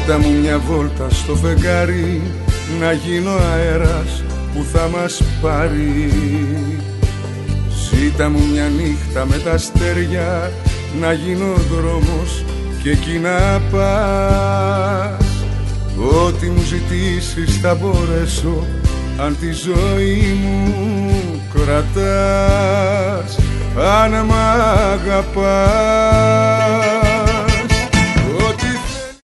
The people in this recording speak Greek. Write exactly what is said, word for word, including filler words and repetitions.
Ζήτα μου μια βόλτα στο φεγγάρι, να γίνω αέρας που θα μας πάρει. Ζήτα μου μια νύχτα με τα αστέρια, να γίνω δρόμος και εκεί να πας. Ό,τι μου ζητήσεις θα μπορέσω, αν τη ζωή μου κρατάς, αν μ' αγαπάς.